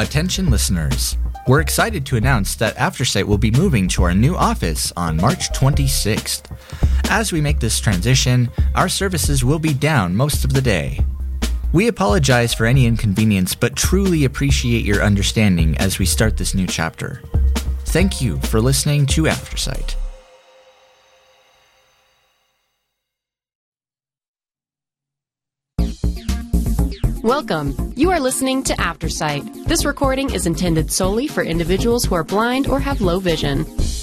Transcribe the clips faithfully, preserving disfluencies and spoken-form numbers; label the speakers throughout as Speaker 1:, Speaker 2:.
Speaker 1: Attention listeners, we're excited to announce that AfterSight will be moving to our new office on March twenty-sixth. As we make this transition, our services will be down most of the day. We apologize for any inconvenience, but truly appreciate your understanding as we start this new chapter. Thank you for listening to AfterSight.
Speaker 2: Welcome. You are listening to AfterSight. This recording is intended solely for individuals who are blind or have low vision.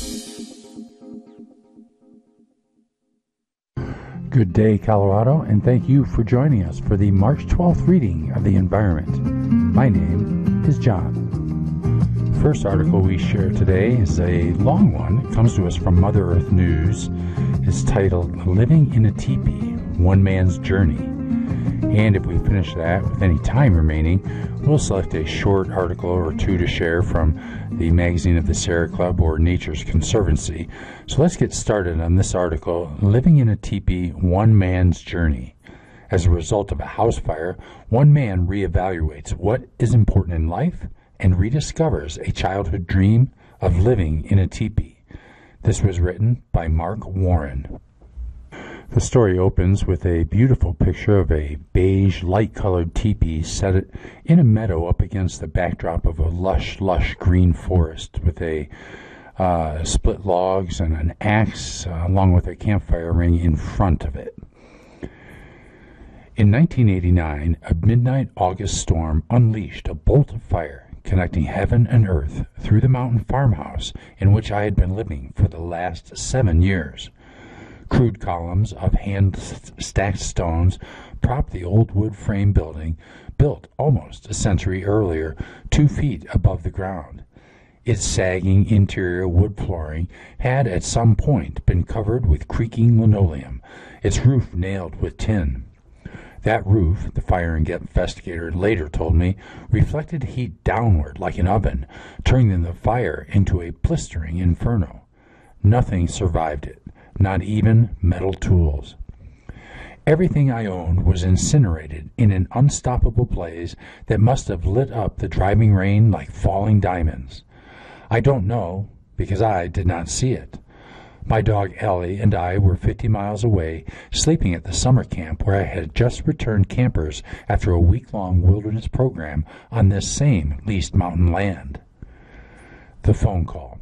Speaker 3: Good day, Colorado, and thank you for joining us for the March twelfth reading of the Environment. My name is John. The first article we share today is a long one. It comes to us from Mother Earth News. It's titled Living in a Teepee, One Man's Journey. And if we finish that with any time remaining, we'll select a short article or two to share from the Magazine of the Sierra Club or Nature's Conservancy. So let's get started on this article, Living in a Teepee, One Man's Journey. As a result of a house fire, one man reevaluates what is important in life and rediscovers a childhood dream of living in a teepee. This was written by Mark Warren. The story opens with a beautiful picture of a beige, light-colored teepee set in a meadow up against the backdrop of a lush, lush green forest with a uh, split logs and an axe uh, along with a campfire ring in front of it. In nineteen eighty-nine, a midnight August storm unleashed a bolt of fire connecting heaven and earth through the mountain farmhouse in which I had been living for the last seven years. Crude columns of hand-stacked stones propped the old wood frame building, built almost a century earlier, two feet above the ground. Its sagging interior wood flooring had at some point been covered with creaking linoleum, its roof nailed with tin. That roof, the fire investigator later told me, reflected heat downward like an oven, turning the fire into a blistering inferno. Nothing survived it. Not even metal tools. Everything I owned was incinerated in an unstoppable blaze that must have lit up the driving rain like falling diamonds. I don't know, because I did not see it. My dog Ellie and I were fifty miles away, sleeping at the summer camp where I had just returned campers after a week-long wilderness program on this same leased mountain land. The phone call.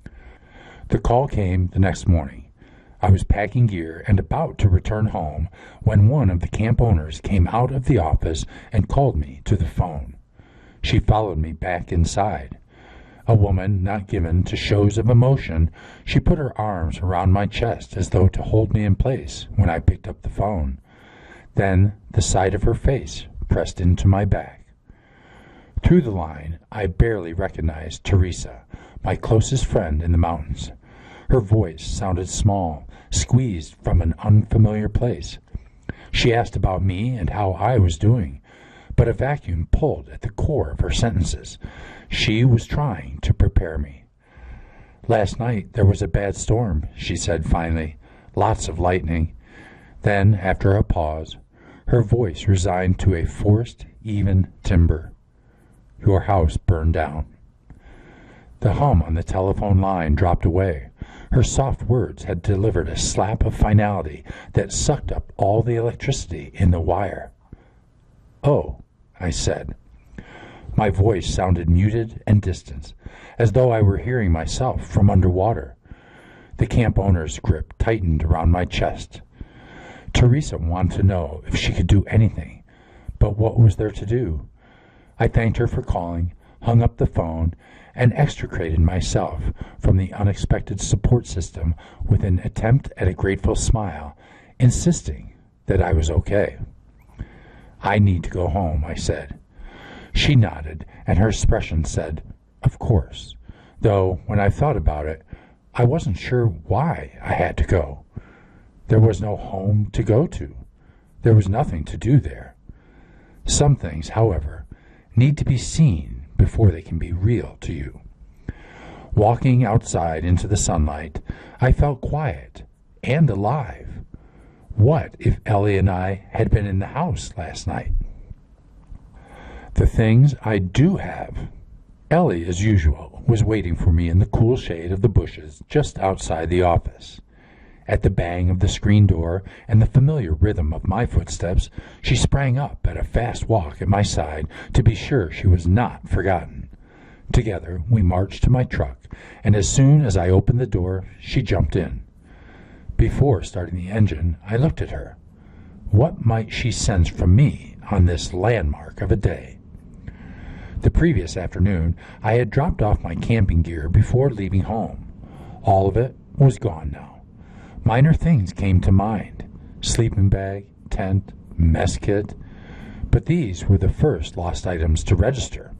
Speaker 3: The call came the next morning. I was packing gear and about to return home when one of the camp owners came out of the office and called me to the phone. She followed me back inside. A woman not given to shows of emotion, she put her arms around my chest as though to hold me in place when I picked up the phone. Then the side of her face pressed into my back. Through the line, I barely recognized Teresa, my closest friend in the mountains. Her voice sounded small, squeezed from an unfamiliar place. She asked about me and how I was doing, but a vacuum pulled at the core of her sentences. She was trying to prepare me. Last night there was a bad storm, she said finally, lots of lightning. Then, after a pause, her voice resigned to a forced, even timbre. Your house burned down. The hum on the telephone line dropped away. Her soft words had delivered a slap of finality that sucked up all the electricity in the wire. Oh, I said. My voice sounded muted and distant, as though I were hearing myself from underwater. The camp owner's grip tightened around my chest. Teresa wanted to know if she could do anything, but what was there to do? I thanked her for calling, hung up the phone, and extricated myself from the unexpected support system with an attempt at a grateful smile, insisting that I was okay. I need to go home, I said. She nodded, and her expression said, of course, though when I thought about it, I wasn't sure why I had to go. There was no home to go to. There was nothing to do there. Some things, however, need to be seen before they can be real to you. Walking outside into the sunlight, I felt quiet and alive. What if Ellie and I had been in the house last night? The things I do have Ellie, as usual, was waiting for me in the cool shade of the bushes just outside the office. At the bang of the screen door and the familiar rhythm of my footsteps, she sprang up at a fast walk at my side to be sure she was not forgotten. Together we marched to my truck, and as soon as I opened the door, she jumped in. Before starting the engine, I looked at her. What might she sense from me on this landmark of a day? The previous afternoon, I had dropped off my camping gear before leaving home. All of it was gone now. Minor things came to mind: sleeping bag, tent, mess kit, but these were the first lost items to register.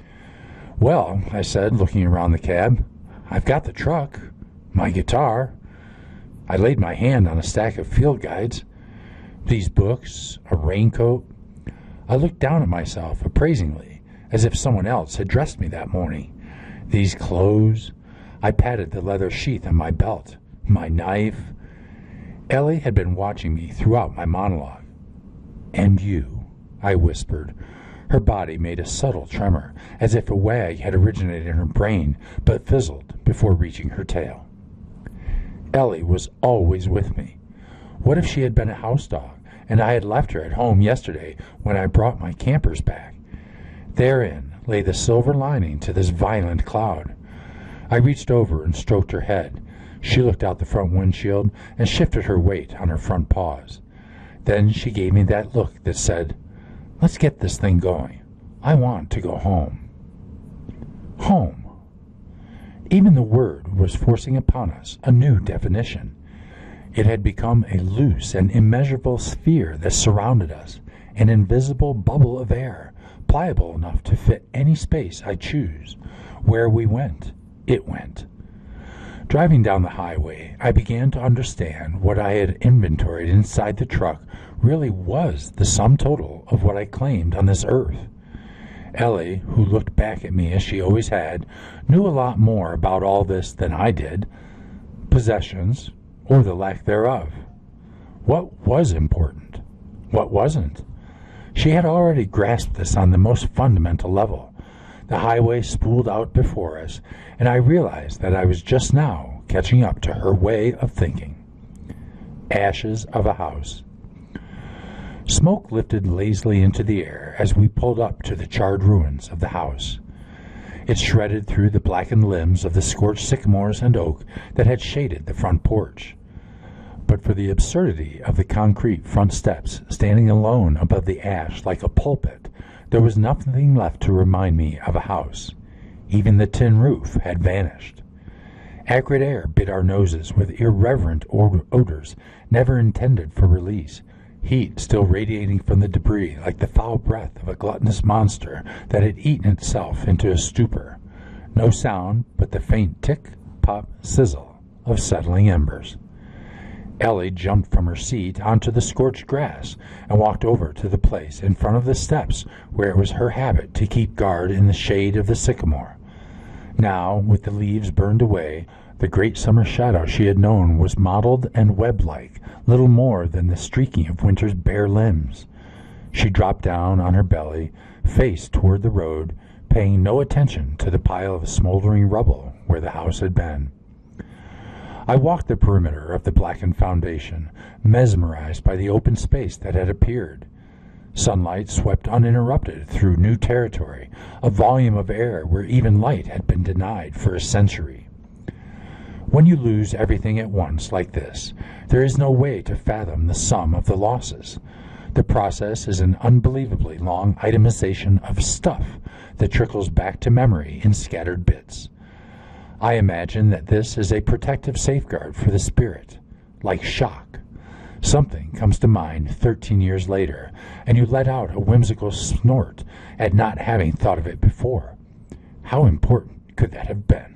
Speaker 3: Well, I said, looking around the cab, I've got the truck, my guitar. I laid my hand on a stack of field guides, these books, a raincoat. I looked down at myself appraisingly, as if someone else had dressed me that morning. These clothes. I patted the leather sheath on my belt, my knife. Ellie had been watching me throughout my monologue. "And you," I whispered. Her body made a subtle tremor, as if a wag had originated in her brain, but fizzled before reaching her tail. Ellie was always with me. What if she had been a house dog, and I had left her at home yesterday when I brought my campers back? Therein lay the silver lining to this violent cloud. I reached over and stroked her head. She looked out the front windshield and shifted her weight on her front paws. Then she gave me that look that said, "Let's get this thing going. I want to go home." Home. Even the word was forcing upon us a new definition. It had become a loose and immeasurable sphere that surrounded us, an invisible bubble of air, pliable enough to fit any space I choose. Where we went, it went. Driving down the highway, I began to understand what I had inventoried inside the truck really was the sum total of what I claimed on this earth. Ellie, who looked back at me as she always had, knew a lot more about all this than I did. Possessions, or the lack thereof. What was important? What wasn't? She had already grasped this on the most fundamental level. The highway spooled out before us, and I realized that I was just now catching up to her way of thinking. Ashes of a house. Smoke lifted lazily into the air as we pulled up to the charred ruins of the house. It shredded through the blackened limbs of the scorched sycamores and oak that had shaded the front porch. But for the absurdity of the concrete front steps standing alone above the ash like a pulpit, there was nothing left to remind me of a house. Even the tin roof had vanished. Acrid air bit our noses with irreverent odors never intended for release, heat still radiating from the debris like the foul breath of a gluttonous monster that had eaten itself into a stupor. No sound but the faint tick, pop, sizzle of settling embers. Ellie jumped from her seat onto the scorched grass and walked over to the place in front of the steps where it was her habit to keep guard in the shade of the sycamore. Now, with the leaves burned away, the great summer shadow she had known was mottled and web-like, little more than the streaking of winter's bare limbs. She dropped down on her belly, face toward the road, paying no attention to the pile of smoldering rubble where the house had been. I walked the perimeter of the blackened foundation, mesmerized by the open space that had appeared. Sunlight swept uninterrupted through new territory, a volume of air where even light had been denied for a century. When you lose everything at once like this, there is no way to fathom the sum of the losses. The process is an unbelievably long itemization of stuff that trickles back to memory in scattered bits. I imagine that this is a protective safeguard for the spirit, like shock. Something comes to mind thirteen years later, and you let out a whimsical snort at not having thought of it before. How important could that have been?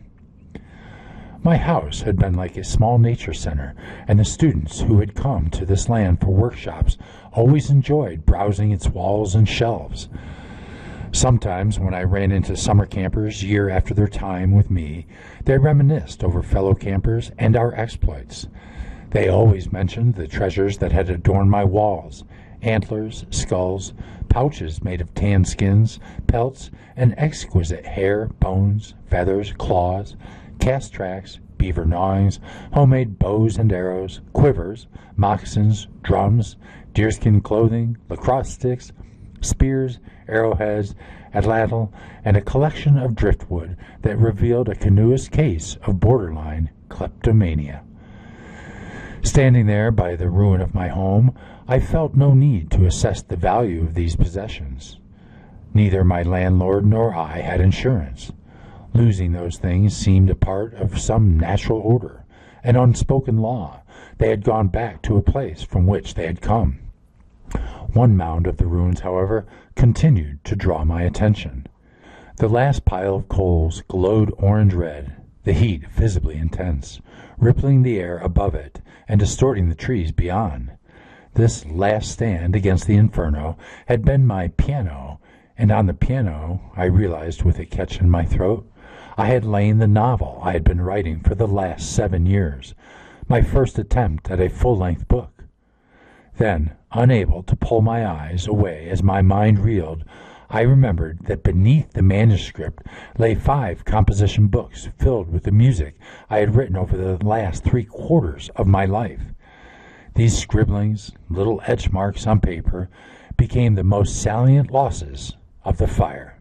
Speaker 3: My house had been like a small nature center, and the students who had come to this land for workshops always enjoyed browsing its walls and shelves. Sometimes, when I ran into summer campers year after their time with me, they reminisced over fellow campers and our exploits. They always mentioned the treasures that had adorned my walls, antlers, skulls, pouches made of tanned skins, pelts, and exquisite hair, bones, feathers, claws, cast tracks, beaver gnawings, homemade bows and arrows, quivers, moccasins, drums, deerskin clothing, lacrosse sticks, spears, arrowheads, atlatl, and a collection of driftwood that revealed a canoeist's case of borderline kleptomania. Standing there by the ruin of my home, I felt no need to assess the value of these possessions. Neither my landlord nor I had insurance. Losing those things seemed a part of some natural order, an unspoken law. They had gone back to a place from which they had come. One mound of the ruins, however, continued to draw my attention. The last pile of coals glowed orange-red, the heat visibly intense, rippling the air above it and distorting the trees beyond. This last stand against the inferno had been my piano, and on the piano, I realized with a catch in my throat, I had lain the novel I had been writing for the last seven years, my first attempt at a full-length book. Then, unable to pull my eyes away as my mind reeled, I remembered that beneath the manuscript lay five composition books filled with the music I had written over the last three quarters of my life. These scribblings, little etch marks on paper, became the most salient losses of the fire.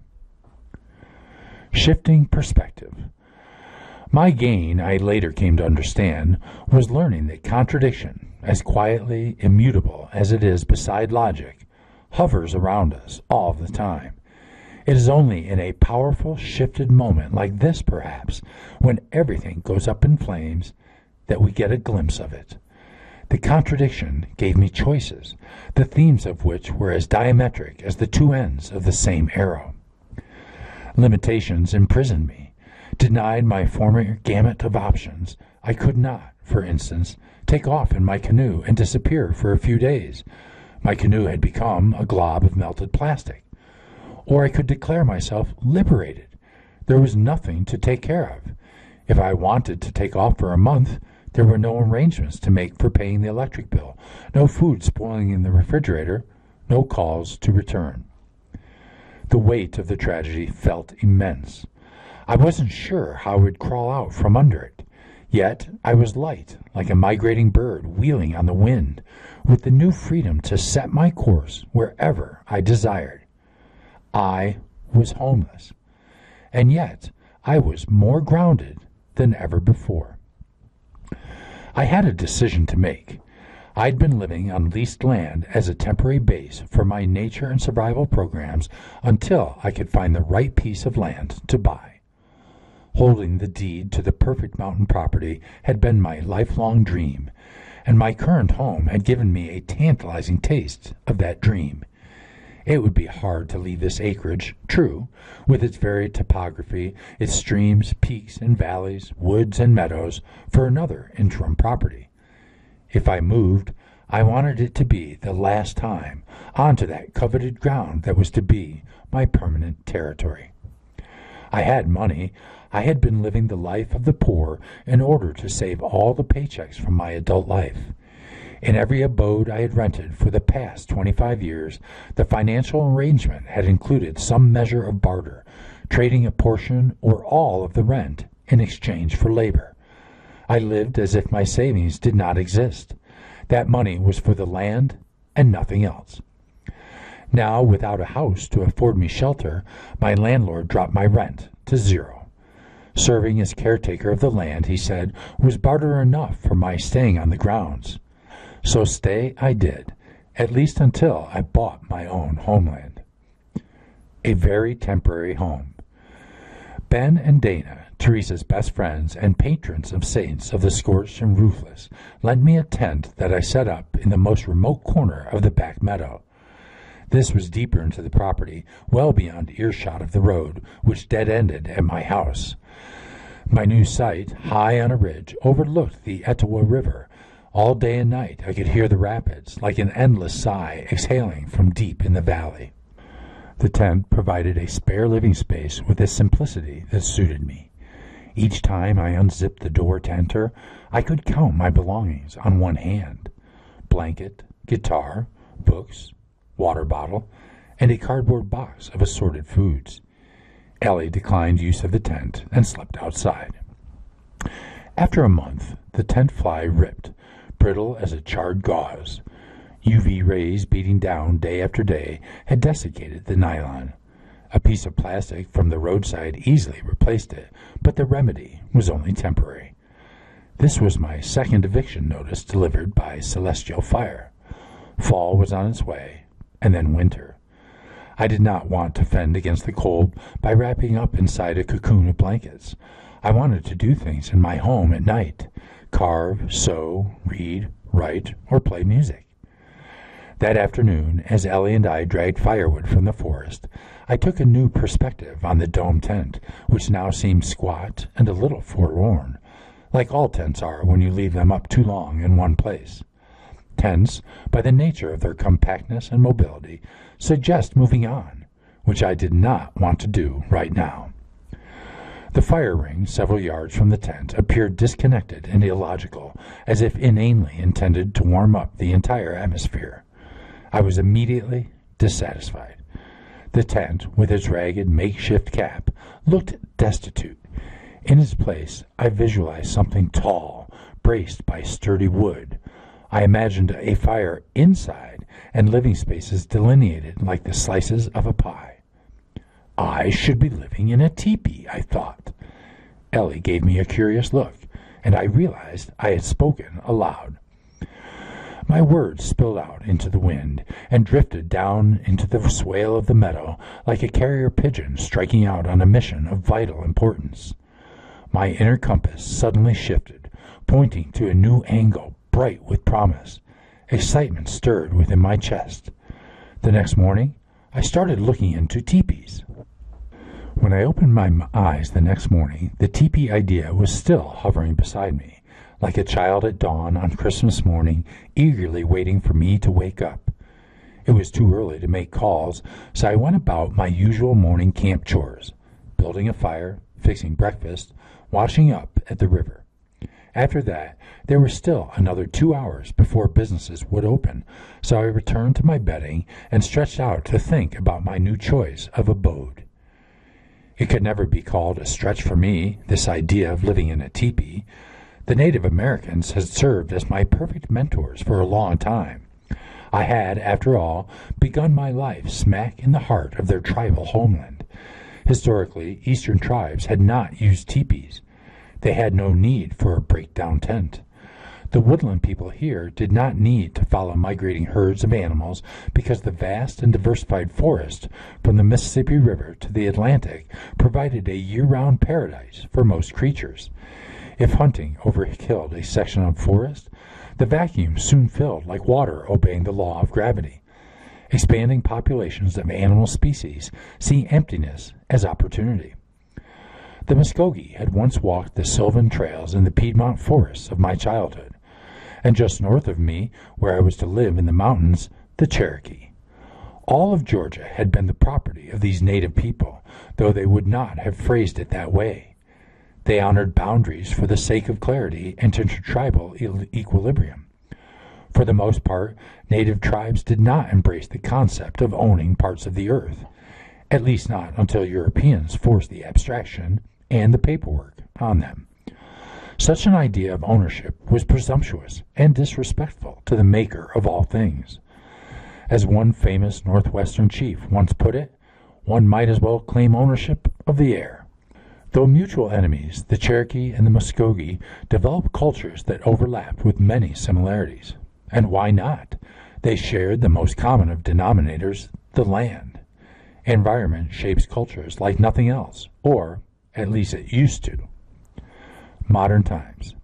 Speaker 3: Shifting perspective. My gain, I later came to understand, was learning that contradiction, as quietly immutable as it is beside logic, hovers around us all the time. It is only in a powerful, shifted moment like this, perhaps, when everything goes up in flames, that we get a glimpse of it. The contradiction gave me choices, the themes of which were as diametric as the two ends of the same arrow. Limitations imprisoned me, denied my former gamut of options. I could not, for instance, take off in my canoe and disappear for a few days. My canoe had become a glob of melted plastic. Or I could declare myself liberated. There was nothing to take care of. If I wanted to take off for a month, there were no arrangements to make for paying the electric bill, no food spoiling in the refrigerator, no calls to return. The weight of the tragedy felt immense. I wasn't sure how I would crawl out from under it. Yet I was light, like a migrating bird wheeling on the wind, with the new freedom to set my course wherever I desired. I was homeless, and yet I was more grounded than ever before. I had a decision to make. I'd been living on leased land as a temporary base for my nature and survival programs until I could find the right piece of land to buy. Holding the deed to the perfect mountain property had been my lifelong dream, and my current home had given me a tantalizing taste of that dream. It would be hard to leave this acreage, true, with its varied topography, its streams, peaks, and valleys, woods, and meadows, for another interim property. If I moved, I wanted it to be the last time onto that coveted ground that was to be my permanent territory. I had money. I had been living the life of the poor in order to save all the paychecks from my adult life. In every abode I had rented for the past twenty-five years, the financial arrangement had included some measure of barter, trading a portion or all of the rent in exchange for labor. I lived as if my savings did not exist. That money was for the land and nothing else. Now, without a house to afford me shelter, my landlord dropped my rent to zero. Serving as caretaker of the land, he said, was barter enough for my staying on the grounds. So stay I did, at least until I bought my own homeland. A very temporary home. Ben and Dana, Teresa's best friends and patrons of saints of the scorched and roofless, lent me a tent that I set up in the most remote corner of the back meadow. This was deeper into the property, well beyond earshot of the road, which dead-ended at my house. My new site, high on a ridge, overlooked the Etowah River. All day and night I could hear the rapids, like an endless sigh exhaling from deep in the valley. The tent provided a spare living space with a simplicity that suited me. Each time I unzipped the door to enter, I could count my belongings on one hand. Blanket, guitar, books, water bottle, and a cardboard box of assorted foods. Ellie declined use of the tent and slept outside. After a month, the tent fly ripped, brittle as a charred gauze. U V rays beating down day after day had desiccated the nylon. A piece of plastic from the roadside easily replaced it, but the remedy was only temporary. This was my second eviction notice delivered by Celestial Fire. Fall was on its way, and then winter. I did not want to fend against the cold by wrapping up inside a cocoon of blankets. I wanted to do things in my home at night: carve, sew, read, write, or play music. That afternoon, as Ellie and I dragged firewood from the forest, I took a new perspective on the dome tent, which now seemed squat and a little forlorn, like all tents are when you leave them up too long in one place. Tents, by the nature of their compactness and mobility, suggest moving on, which I did not want to do right now. The fire ring several yards from the tent appeared disconnected and illogical, as if inanely intended to warm up the entire atmosphere. I was immediately dissatisfied. The tent, with its ragged makeshift cap, looked destitute. In its place, I visualized something tall, braced by sturdy wood. I imagined a fire inside and living spaces delineated like the slices of a pie. I should be living in a teepee, I thought. Ellie gave me a curious look, and I realized I had spoken aloud. My words spilled out into the wind and drifted down into the swale of the meadow like a carrier pigeon striking out on a mission of vital importance. My inner compass suddenly shifted, pointing to a new angle bright with promise. Excitement stirred within my chest. The next morning, I started looking into teepees. When I opened my eyes the next morning, the teepee idea was still hovering beside me, like a child at dawn on Christmas morning, eagerly waiting for me to wake up. It was too early to make calls, so I went about my usual morning camp chores, building a fire, fixing breakfast, washing up at the river. After that, there was still another two hours before businesses would open, so I returned to my bedding and stretched out to think about my new choice of abode. It could never be called a stretch for me, this idea of living in a teepee. The Native Americans had served as my perfect mentors for a long time. I had, after all, begun my life smack in the heart of their tribal homeland. Historically, Eastern tribes had not used teepees. They had no need for a breakdown tent. The woodland people here did not need to follow migrating herds of animals because the vast and diversified forest from the Mississippi River to the Atlantic provided a year-round paradise for most creatures. If hunting overkilled a section of forest, the vacuum soon filled like water obeying the law of gravity. Expanding populations of animal species see emptiness as opportunity. The Muskogee had once walked the sylvan trails in the Piedmont forests of my childhood, and just north of me, where I was to live in the mountains, the Cherokee. All of Georgia had been the property of these native people, though they would not have phrased it that way. They honored boundaries for the sake of clarity and intertribal e- equilibrium. For the most part, native tribes did not embrace the concept of owning parts of the earth, at least not until Europeans forced the abstraction and the paperwork on them. Such an idea of ownership was presumptuous and disrespectful to the maker of all things. As one famous Northwestern chief once put it, one might as well claim ownership of the air. Though mutual enemies, the Cherokee and the Muskogee developed cultures that overlapped with many similarities. And why not? They shared the most common of denominators, the land. Environment shapes cultures like nothing else, or at least it used to. Modern times.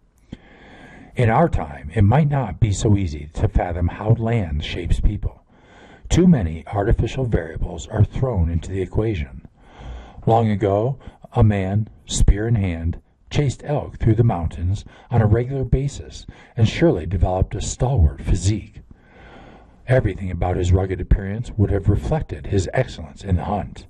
Speaker 3: In our time, it might not be so easy to fathom how land shapes people. Too many artificial variables are thrown into the equation. Long ago, a man, spear in hand, chased elk through the mountains on a regular basis and surely developed a stalwart physique. Everything about his rugged appearance would have reflected his excellence in the hunt.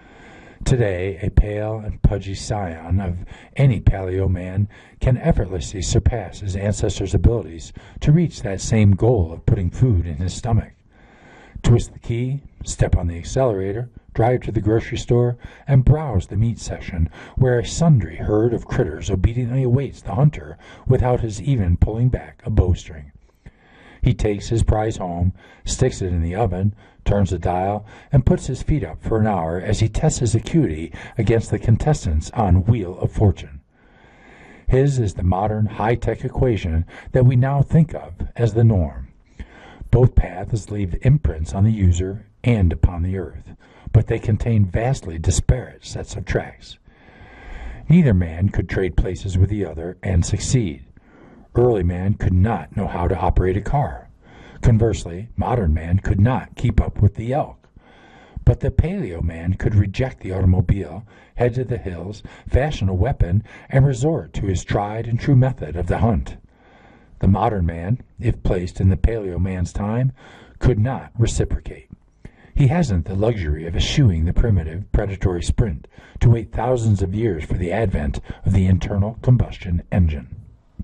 Speaker 3: Today, a pale and pudgy scion of any paleo man can effortlessly surpass his ancestors' abilities to reach that same goal of putting food in his stomach. twist the key, step on the accelerator, drive to the grocery store, and browse the meat section, where a sundry herd of critters obediently awaits the hunter without his even pulling back a bowstring. He takes his prize home, sticks it in the oven, turns the dial, and puts his feet up for an hour as he tests his acuity against the contestants on Wheel of Fortune. His is the modern high-tech equation that we now think of as the norm. Both paths leave imprints on the user and upon the earth, but they contain vastly disparate sets of tracks. Neither man could trade places with the other and succeed. Early man could not know how to operate a car. Conversely, modern man could not keep up with the elk. But the paleo man could reject the automobile, head to the hills, fashion a weapon, and resort to his tried and true method of the hunt. The modern man, if placed in the paleo man's time, could not reciprocate. He hasn't the luxury of eschewing the primitive, predatory sprint to wait thousands of years for the advent of the internal combustion engine.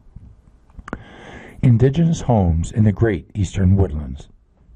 Speaker 3: Indigenous homes in the great eastern woodlands.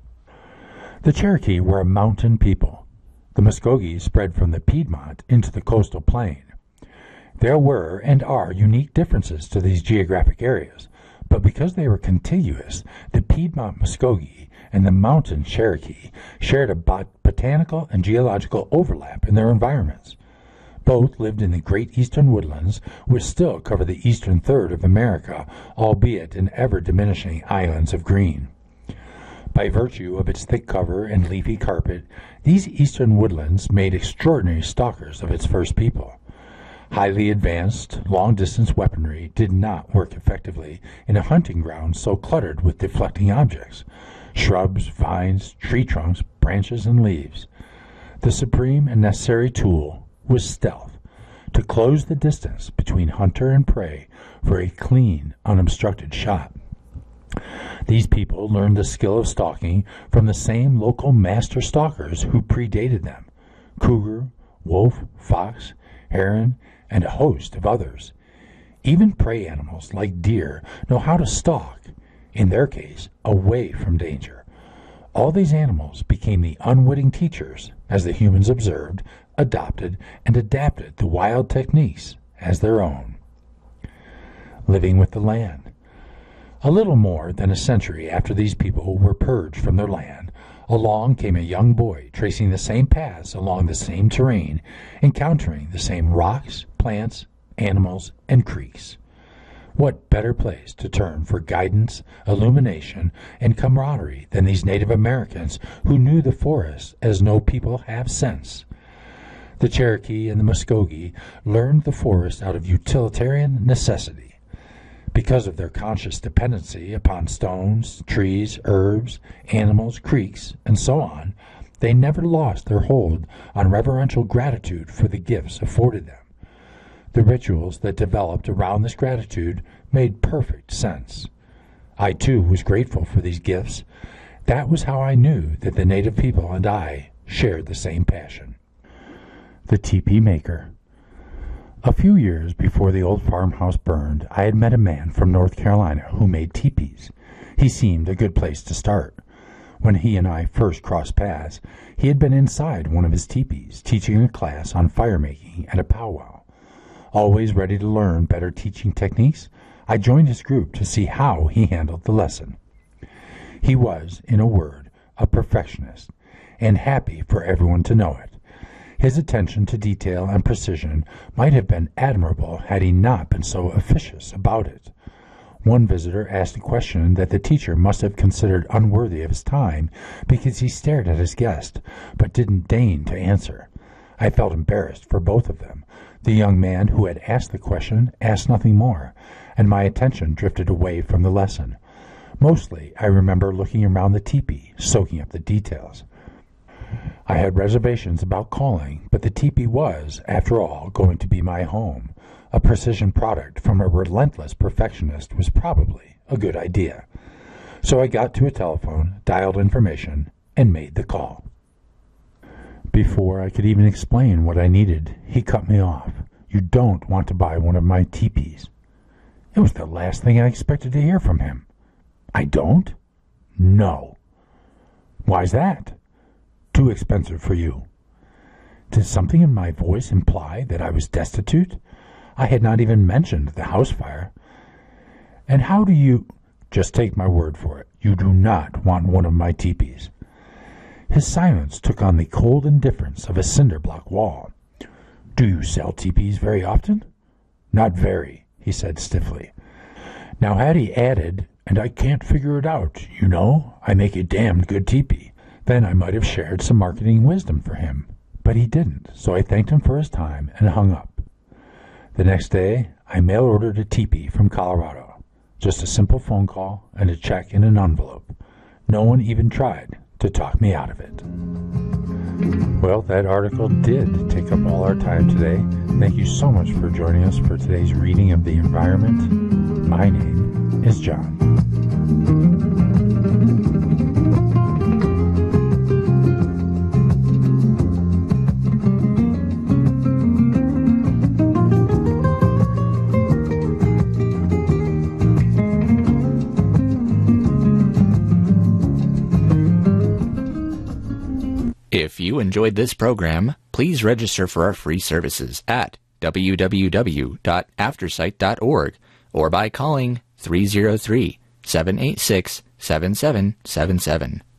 Speaker 3: The Cherokee were a mountain people. The Muskogee spread from the Piedmont into the coastal plain. There were and are unique differences to these geographic areas, but because they were contiguous, the Piedmont Muskogee and the mountain Cherokee shared a bot- botanical and geological overlap in their environments. Both lived in the great eastern woodlands, which still cover the eastern third of America, albeit in ever-diminishing islands of green. By virtue of its thick cover and leafy carpet, these eastern woodlands made extraordinary stalkers of its first people. Highly advanced, long-distance weaponry did not work effectively in a hunting ground so cluttered with deflecting objects, shrubs, vines, tree trunks, branches, and leaves. The supreme and necessary tool was stealth, to close the distance between hunter and prey for a clean, unobstructed shot. These people learned the skill of stalking from the same local master stalkers who predated them: cougar, wolf, fox, heron, and a host of others. Even prey animals like deer know how to stalk, in their case, away from danger. All these animals became the unwitting teachers as the humans observed, adopted, and adapted the wild techniques as their own. Living with the land. A little more than a century after these people were purged from their land, along came a young boy tracing the same paths along the same terrain, encountering the same rocks, plants, animals, and creeks. What better place to turn for guidance, illumination, and camaraderie than these Native Americans who knew the forest as no people have since? The Cherokee and the Muskogee learned the forest out of utilitarian necessity. Because of their conscious dependency upon stones, trees, herbs, animals, creeks, and so on, they never lost their hold on reverential gratitude for the gifts afforded them. The rituals that developed around this gratitude made perfect sense. I, too, was grateful for these gifts. That was how I knew that the native people and I shared the same passion. The teepee maker. A few years before the old farmhouse burned, I had met a man from North Carolina who made teepees. He seemed a good place to start. When he and I first crossed paths, he had been inside one of his teepees, teaching a class on fire making at a powwow. Always ready to learn better teaching techniques, I joined his group to see how he handled the lesson. He was, in a word, a perfectionist, and happy for everyone to know it. His attention to detail and precision might have been admirable had he not been so officious about it. One visitor asked a question that the teacher must have considered unworthy of his time because he stared at his guest, but didn't deign to answer. I felt embarrassed for both of them. The young man who had asked the question asked nothing more, and my attention drifted away from the lesson. Mostly, I remember looking around the teepee, soaking up the details. I had reservations about calling, but the teepee was, after all, going to be my home. A precision product from a relentless perfectionist was probably a good idea. So I got to a telephone, dialed information, and made the call. Before I could even explain what I needed, he cut me off. "You don't want to buy one of my teepees." It was the last thing I expected to hear from him. "I don't?" "No." Why's that? Too expensive for you. Did something in my voice imply that I was destitute? I had not even mentioned the house fire. And how do you... Just take my word for it. You do not want one of my teepees. His silence took on the cold indifference of a cinder block wall. Do you sell teepees very often? Not very, he said stiffly. Now had he added, and I can't figure it out, you know, I make a damned good teepee, then I might have shared some marketing wisdom for him. But he didn't, so I thanked him for his time and hung up. The next day, I mail-ordered a teepee from Colorado. Just a simple phone call and a check in an envelope. No one even tried to talk me out of it. Well, that article did take up all our time today. Thank you so much for joining us for today's reading of The Environment. My name is John.
Speaker 1: If you enjoyed this program, please register for our free services at w w w dot aftersight dot org or by calling three oh three, seven eight six, seven seven seven seven.